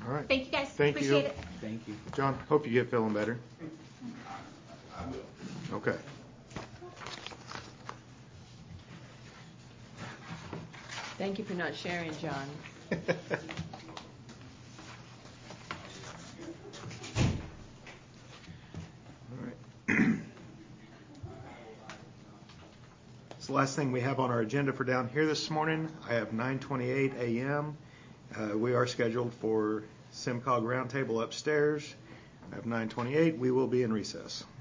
All right. Thank you, guys. Thank Appreciate you. it. Thank you. John, hope you get feeling better. I will. Okay. Thank you for not sharing, John. It's the last thing we have on our agenda for down here this morning. I have 9:28 a.m. We are scheduled for SimCog Roundtable upstairs. I have 9:28. We will be in recess.